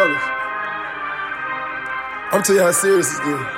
rollers. I'm tell you how serious this is.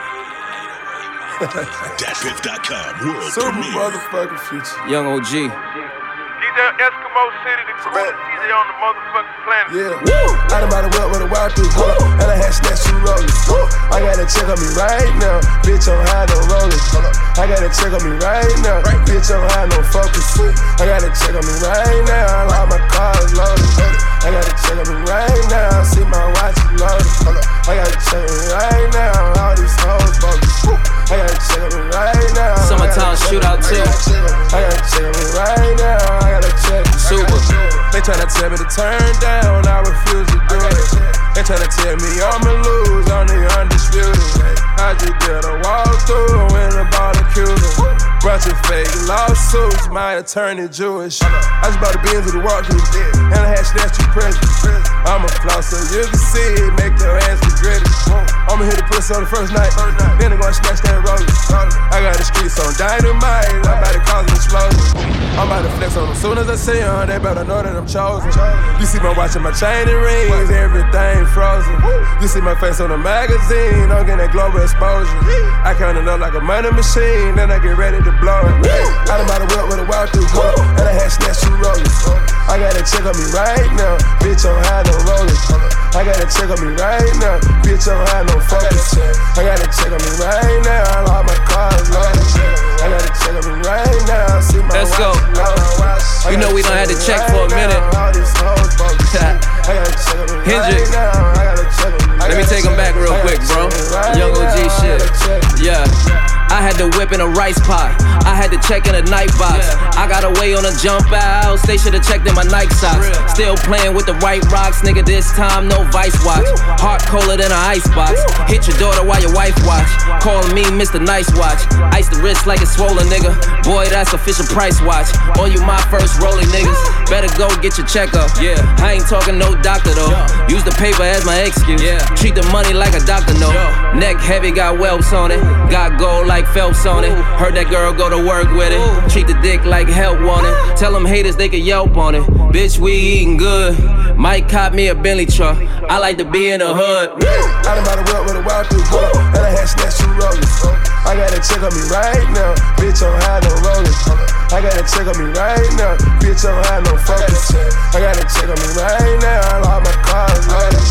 DatPiff.com world Super premiere. motherfucking future. Young OG. DJ Eskimo City, the coolest DJ on the motherfucking planet. Yeah. Woo! I done bought a whip with a wild through. Hold up. And I had snatched two rollers. I got a check on me right now. Bitch, I'm high, no rollers. I got a check on me right now. Bitch, I'm high, no focus. I got a check on me right now. All my cars loaded. I got a check on me right now. See my watch is loaded. I got a check on me right now. All these hoes bogus. I got a check on me right now. Summertime shootout too. I got a check on me right now. I got a check. Super. They tryna tell me to turn down, I refuse to do it. They tryna tell me I'ma lose, I'm the undisputed. I just did a walkthrough in a barbecue. Bunch of fake lawsuits, my attorney Jewish. I just bought a Benz with a walkthrough, and I had snatched two presents. I'm a floss so you can see it, make your ass regret it. I'ma hit the pussy on the first night, then I'm gonna snatch that roller. I got the streets on dynamite, I'm about to cause an explosion. I'm about to flex on them soon as I see them, they better know that I'm chosen. You see my watch and my chain and rings, everything frozen. You see my face on the magazine, I'm getting that global exposure. I count it up like a money machine, then I get ready to blow it. I done bought a whip with a wild through, and I had snatched two rollers. I got a check on me right now, bitch, I'm high, no rollers. I got a check on me right now, bitch, I'm high, no focus. I got a check on me right now, all my cars loaded. I got a check on me right now, see my Let's go. You know we done had to check for a minute. Hendrix. Let me take him back real quick, bro. Young OG shit. Yeah. I had to whip in a rice pot. I had to check in a night box. I got away on a jump out. They should've checked in my Nike socks. Still playing with the white rocks, nigga. This time no vice watch. Heart colder than an ice box. Hit your daughter while your wife watch. Calling me Mr. Nice Watch. Ice the wrist like it's swollen, nigga. Boy, that's official price watch. On you my first rolling niggas. Better go get your checkup. Yeah, I ain't talking no doctor though. Use the paper as my excuse. Treat the money like a doctor no. Neck heavy, got whelps on it. Got gold like Phelps on it. Heard that girl go to work with it. Treat the dick like help on it. Tell them haters they can yelp on it. Bitch, we eating good. Might cop me a Bentley truck. I like to be in the hood. I done bought a whip with a wild through, and I had snatched two rollers. I got a check on me right now, bitch, I'm high, no rollers. I got a check on me right now, bitch, I'm high, no focus. I got a check on me right now, all my cars loaded.